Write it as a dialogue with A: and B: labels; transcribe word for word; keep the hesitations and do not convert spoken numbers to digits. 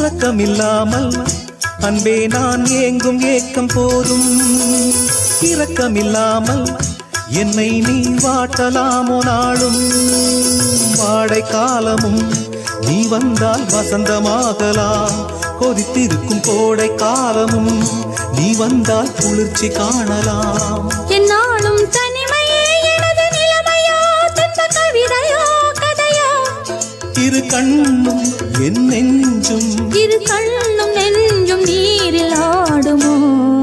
A: உறக்கமில்லாமல் அன்பே நான் ஏங்கும் ஏக்கம் போதும். இரக்கமில்லாமல் என்னை நீ வாட்டலாமோ நாளும். வாடை காலமும் நீ வந்தால் வசந்தமாகலாம். கொதித்திருக்கும் கோடை காலமும் நீ வந்தால் குளிர்ச்சி காணலாம்.
B: என்னாலும் தனிமையே எனது நிலைமையோ, துன்ப கவிதையோ கதையோ.
A: இரு கண்ணும் என் நெஞ்சும்
B: இரு கண்ணும் நெஞ்சும் நீரில் ஆடுமோ.